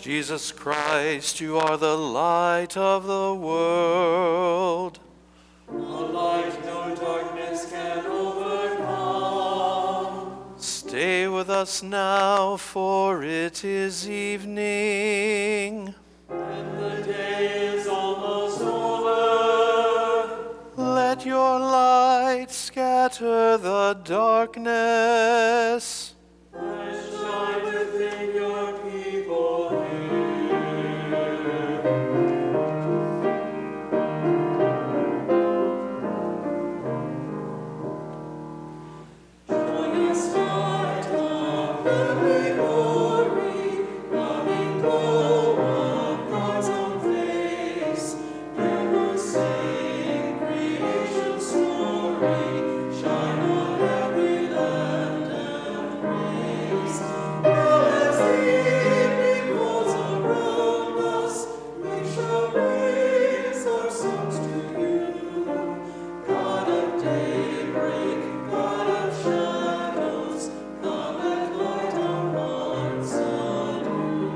Jesus Christ, you are the light of the world. A light no darkness can overcome. Stay with us now, for it is evening. And the day is almost over. Let your light scatter the darkness. And shine within your people here. Joyous light of heavenly glory, loving glow of God's own face, ever sing creation's story, shine on every land and race. Now as the evening falls around us, we shall raise our songs to you. God of daybreak, God of shadows, come and light our hearts anew.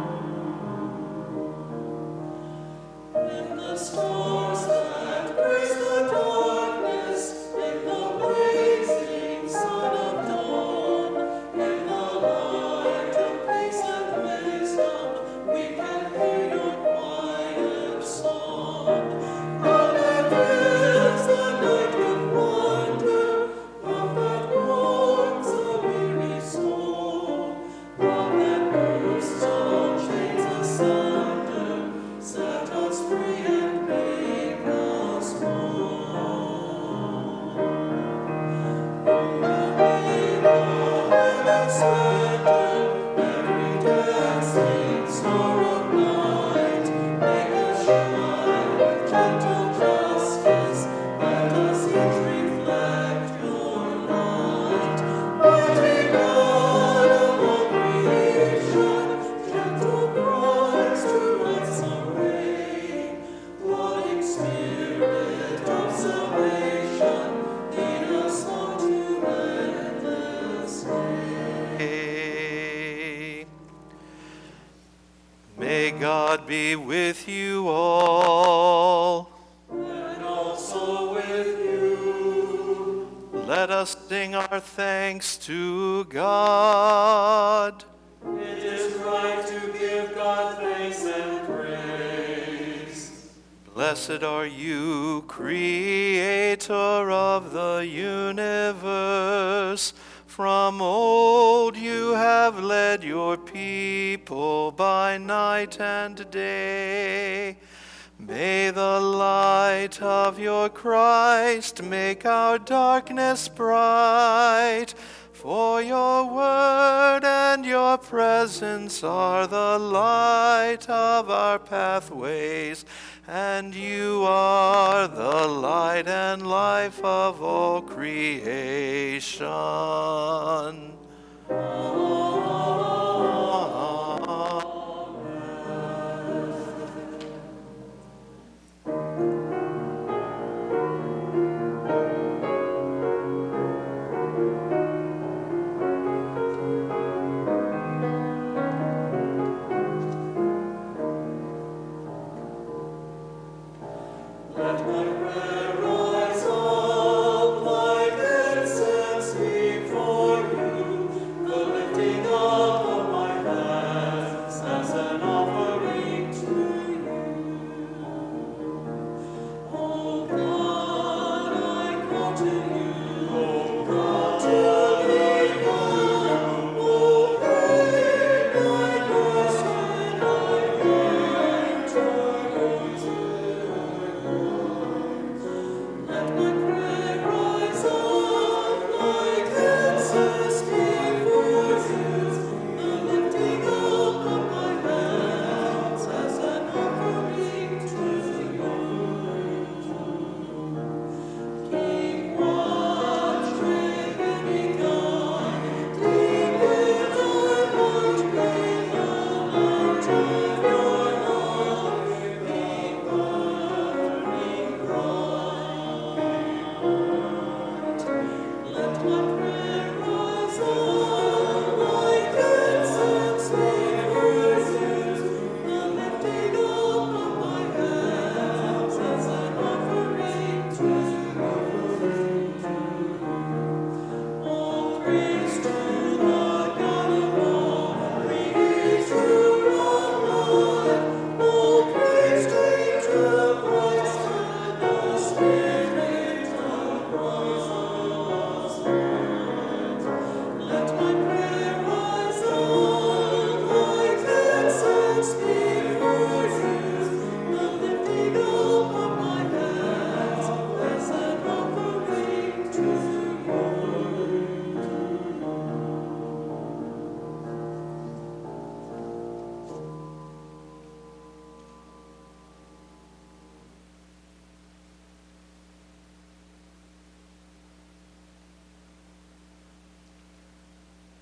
In the stars that grace the darkness, in the blazing sun of dawn, in the light of peace and wisdom, we can hear your quiet song. God that fills the night with wonder, love that warms a weary soul, love that bursts all chains asunder, set us free and make us whole. Illuminate the heaven's splendor, every dancing star of night, make us shine with gentle justice, let us each reflect your light. Mighty God of all creation, gentle Christ who lights the way, loving Spirit of salvation, lead us on to endless day. May God be with you all. And also with you. Let us sing our thanks to God. It is right to give God thanks and praise. Blessed are you, Creator of the universe. From old you have led your people by night and day. May the light of your Christ make our darkness bright. For your word and your presence are the light of our pathways, and you are the light and life of all creation. Let my prayer rise up like incense before you, the lifting up of my hands as an offering to you. Oh God, I call to you. Oh God, to thee, God. Oh, break my curse when I enter your Let my prayer rise up like incense before you, the lifting up of my hands as an offering to you. Keep watch with every guide, deep in our heart may the light of your love be burning bright. Let my prayer rise up like incense before you,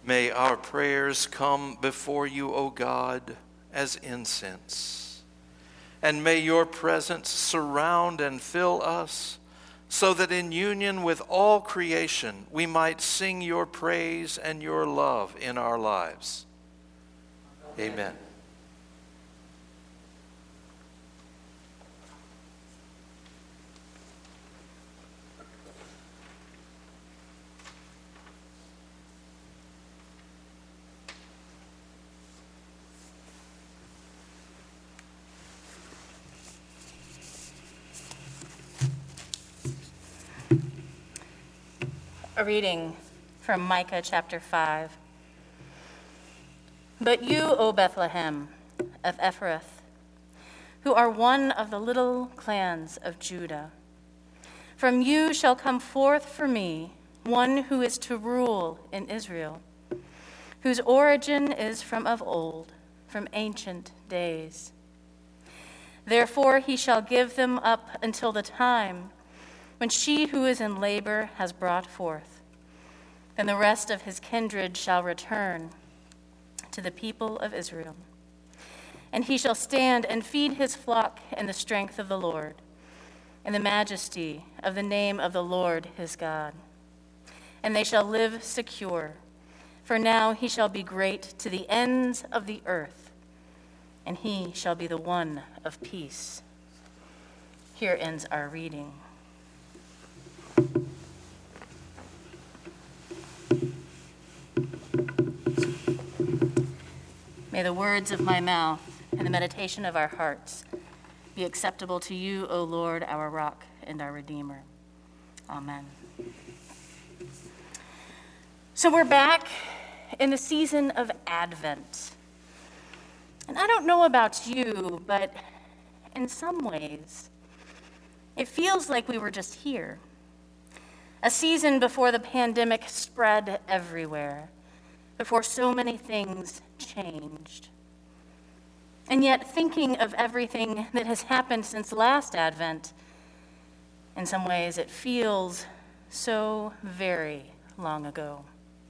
May our prayers come before you, O God, as incense. And may your presence surround and fill us, so that in union with all creation we might sing your praise and your love in our lives. Amen. A reading from Micah chapter 5. But you, O Bethlehem of Ephrath, who are one of the little clans of Judah, from you shall come forth for me one who is to rule in Israel, whose origin is from of old, from ancient days. Therefore he shall give them up until the time when she who is in labor has brought forth. Then the rest of his kindred shall return to the people of Israel. And he shall stand and feed his flock in the strength of the Lord, in the majesty of the name of the Lord his God. And they shall live secure, for now he shall be great to the ends of the earth, and he shall be the one of peace. Here ends our reading. May the words of my mouth and the meditation of our hearts be acceptable to you, O Lord, our rock and our Redeemer. Amen. So we're back in the season of Advent. And I don't know about you, but in some ways, it feels like we were just here. A season before the pandemic spread everywhere, before so many things changed. And yet, thinking of everything that has happened since last Advent, in some ways it feels so very long ago.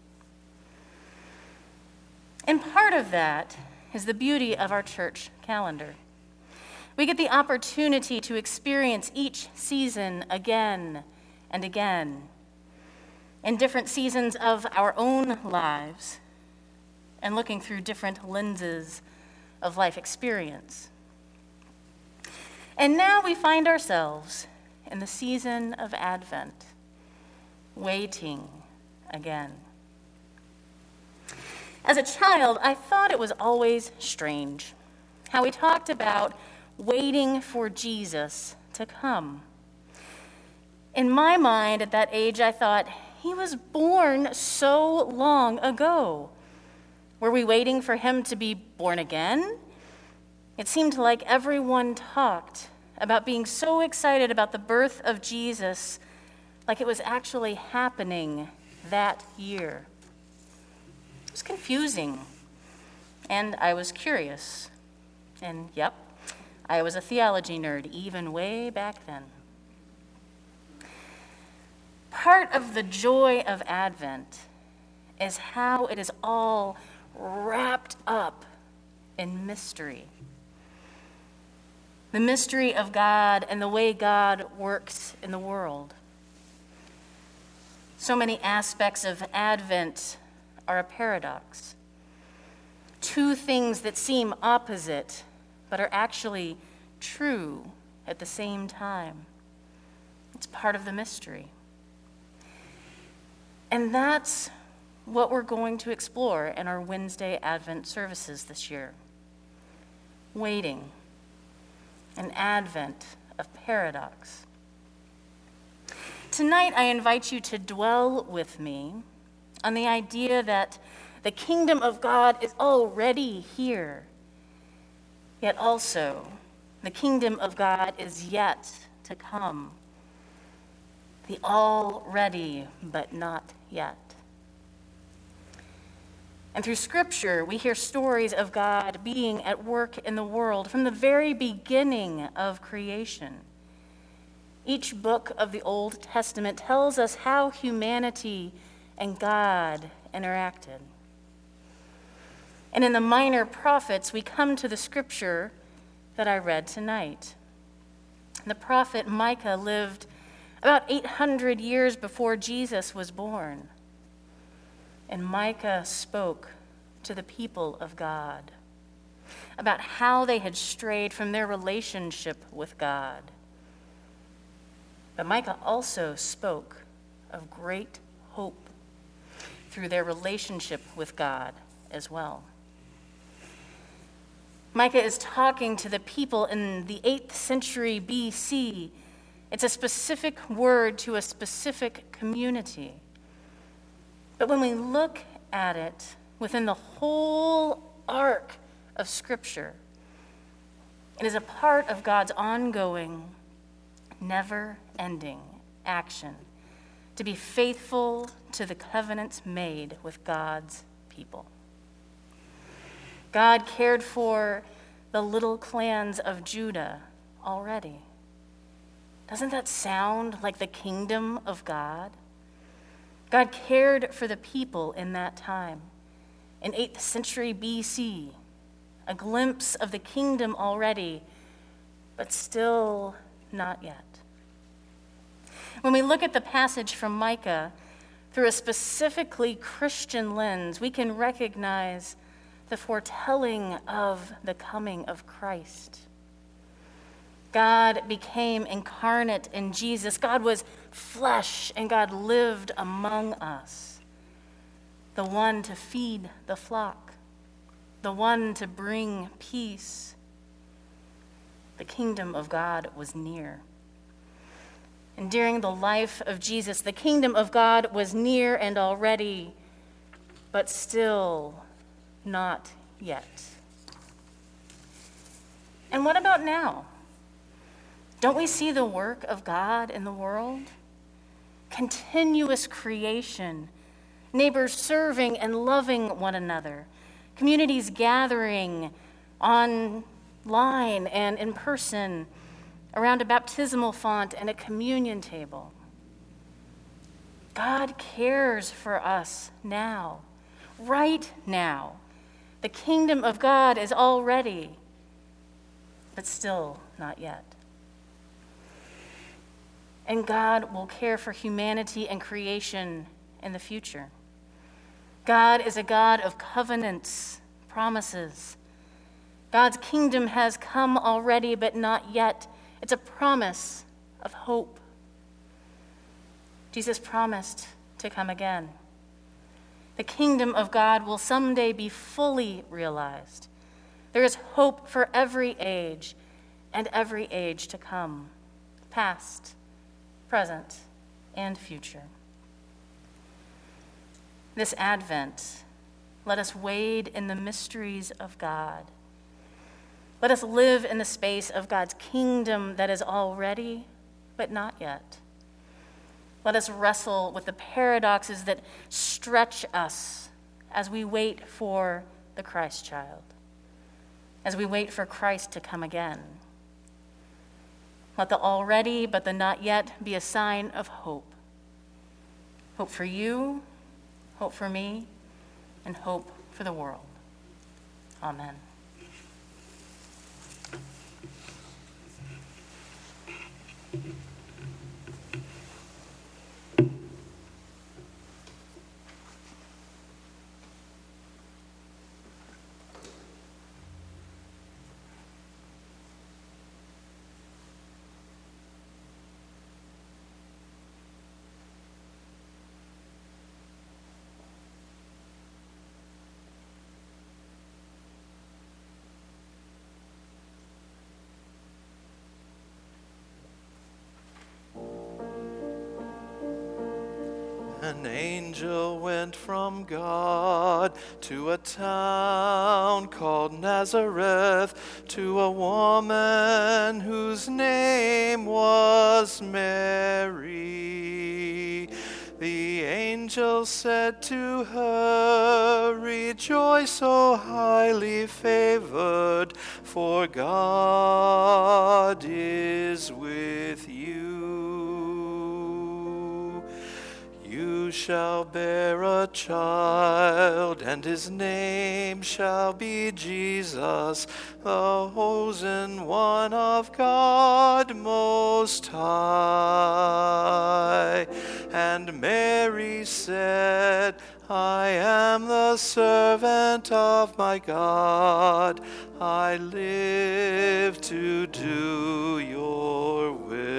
And part of that is the beauty of our church calendar. We get the opportunity to experience each season again and again, in different seasons of our own lives, and looking through different lenses of life experience. And now we find ourselves in the season of Advent, waiting again. As a child, I thought it was always strange how we talked about waiting for Jesus to come. In my mind at that age, I thought, he was born so long ago. Were we waiting for him to be born again? It seemed like everyone talked about being so excited about the birth of Jesus, like it was actually happening that year. It was confusing, and I was curious. And yep, I was a theology nerd even way back then. Part of the joy of Advent is how it is all wrapped up in mystery. The mystery of God and the way God works in the world. So many aspects of Advent are a paradox. Two things that seem opposite, but are actually true at the same time. It's part of the mystery. And that's what we're going to explore in our Wednesday Advent services this year. Waiting, an Advent of paradox. Tonight, I invite you to dwell with me on the idea that the kingdom of God is already here, yet also the kingdom of God is yet to come. The already, but not yet. And through Scripture, we hear stories of God being at work in the world from the very beginning of creation. Each book of the Old Testament tells us how humanity and God interacted. And in the minor prophets, we come to the scripture that I read tonight. The prophet Micah lived about 800 years before Jesus was born. And Micah spoke to the people of God about how they had strayed from their relationship with God. But Micah also spoke of great hope through their relationship with God as well. Micah is talking to the people in the 8th century BC. It's a specific word to a specific community. But when we look at it within the whole arc of Scripture, it is a part of God's ongoing, never-ending action to be faithful to the covenants made with God's people. God cared for the little clans of Judah already. Doesn't that sound like the kingdom of God? God cared for the people in that time. In 8th century BC, a glimpse of the kingdom already, but still not yet. When we look at the passage from Micah through a specifically Christian lens, we can recognize the foretelling of the coming of Christ. God became incarnate in Jesus. God was flesh, and God lived among us. The one to feed the flock, the one to bring peace. The kingdom of God was near. And during the life of Jesus, the kingdom of God was near and already, but still not yet. And what about now? Don't we see the work of God in the world? Continuous creation, neighbors serving and loving one another, communities gathering online and in person around a baptismal font and a communion table. God cares for us now, right now. The kingdom of God is already, but still not yet. And God will care for humanity and creation in the future. God is a God of covenants, promises. God's kingdom has come already, but not yet. It's a promise of hope. Jesus promised to come again. The kingdom of God will someday be fully realized. There is hope for every age and every age to come, past, present, and future. This Advent, let us wade in the mysteries of God. Let us live in the space of God's kingdom that is already, but not yet. Let us wrestle with the paradoxes that stretch us as we wait for the Christ child, as we wait for Christ to come again. Let the already but the not yet be a sign of hope. Hope for you, hope for me, and hope for the world. Amen. An angel went from God to a town called Nazareth, to a woman whose name was Mary. The angel said to her, "Rejoice, O highly favored, for God is with you. You you shall bear a child, and his name shall be Jesus, the chosen one of God Most High. And Mary said, I am the servant of my God. I live to do your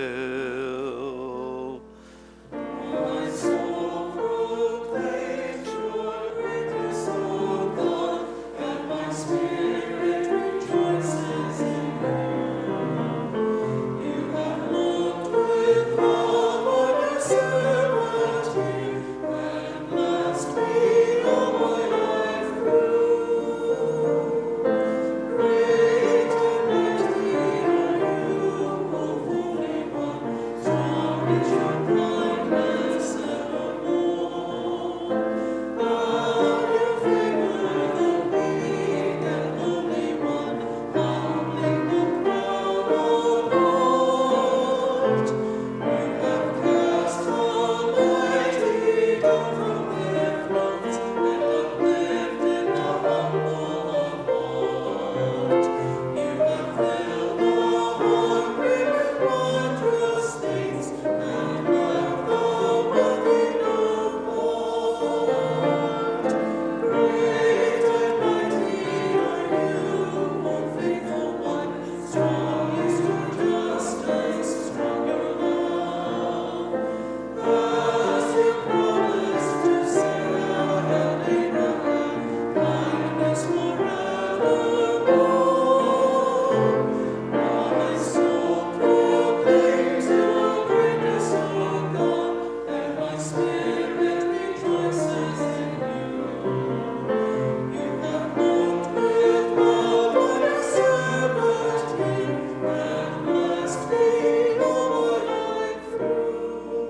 will. My soul proclaims your greatness, O God, and my spirit rejoices in you. You have looked with love on your servant here, and blessed me all my life through. Great and mighty are you, O Holy One, strong is your kindness evermore. How you favor the weak and lowly one, humbling the proud of heart. You have cast the mighty down from their thrones, and uplifted the humble of heart. You have filled the hungry with wondrous things, and left the wealthy no want. Great and mighty are you, O faithful one. Strong is your justice, strong your love. As you promised to Sarah and Abraham, kindness forevermore. My soul proclaims your greatness, O God, and my spirit rejoices in you. You have looked with love on your servant here, and blessed me all my life through.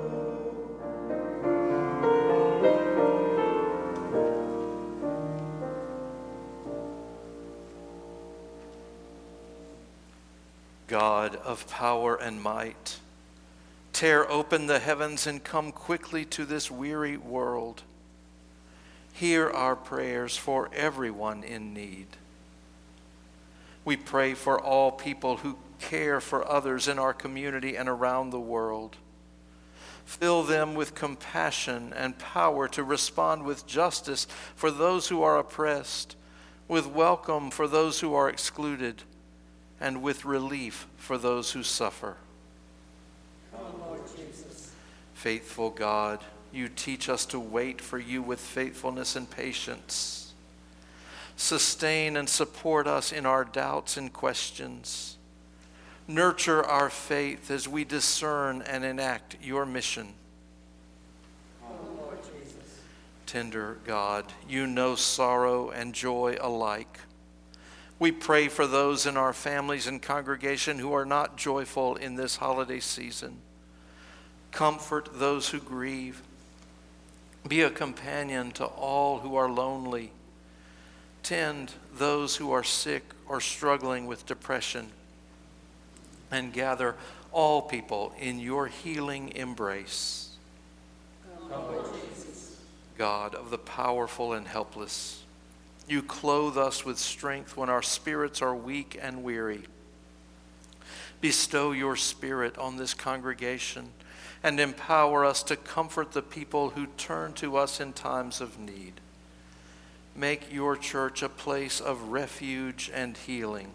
God of power and might, tear open the heavens and come quickly to this weary world. Hear our prayers for everyone in need. We pray for all people who care for others in our community and around the world. Fill them with compassion and power to respond with justice for those who are oppressed, with welcome for those who are excluded, and with relief for those who suffer. Come, Lord Jesus. Faithful God, you teach us to wait for you with faithfulness and patience. Sustain and support us in our doubts and questions. Nurture our faith as we discern and enact your mission. Come, Lord Jesus. Tender God, you know sorrow and joy alike. We pray for those in our families and congregation who are not joyful in this holiday season. Comfort those who grieve. Be a companion to all who are lonely. Tend those who are sick or struggling with depression. And gather all people in your healing embrace. Come, Lord Jesus. God of the powerful and helpless, you clothe us with strength when our spirits are weak and weary. Bestow your Spirit on this congregation and empower us to comfort the people who turn to us in times of need. Make your church a place of refuge and healing.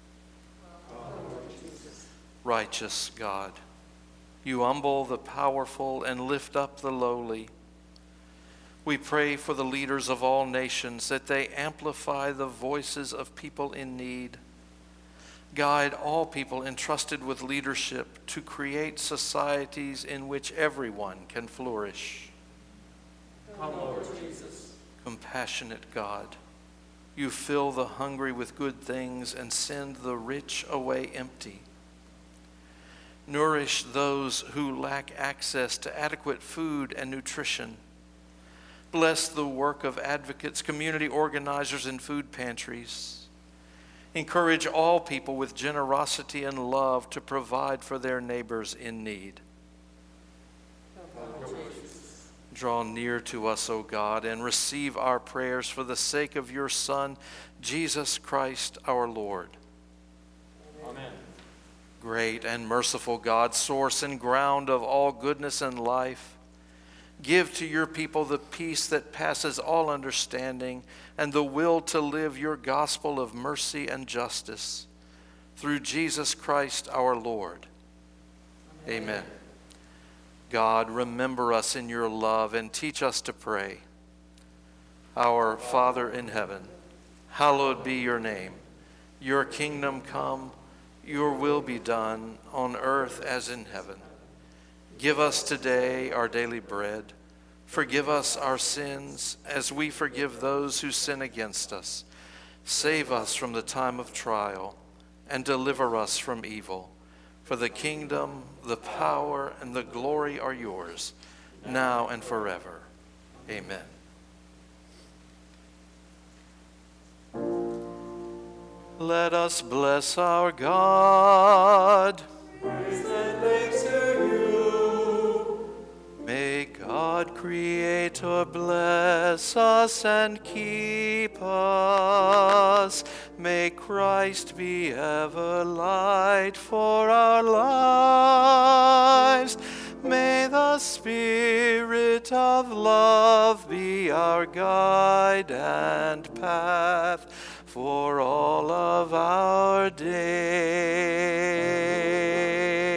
Righteous God, you humble the powerful and lift up the lowly. We pray for the leaders of all nations that they amplify the voices of people in need. Guide all people entrusted with leadership to create societies in which everyone can flourish. Come, Lord Jesus. Compassionate God, you fill the hungry with good things and send the rich away empty. Nourish those who lack access to adequate food and nutrition. Bless the work of advocates, community organizers, and food pantries. Encourage all people with generosity and love to provide for their neighbors in need. Draw near to us, O God, and receive our prayers for the sake of your Son, Jesus Christ our Lord. Amen. Great and merciful God, source and ground of all goodness and life, give to your people the peace that passes all understanding and the will to live your gospel of mercy and justice. Through Jesus Christ our Lord. Amen. God, remember us in your love and teach us to pray. Our Father in heaven, hallowed be your name. Your kingdom come, your will be done on earth as in heaven. Give us today our daily bread. Forgive us our sins as we forgive those who sin against us. Save us from the time of trial and deliver us from evil. For the kingdom, the power, and the glory are yours, now and forever. Amen. Let us bless our God. Praise and thanks to you. May God Creator bless us and keep us. May Christ be ever light for our lives. May the Spirit of love be our guide and path for all of our days.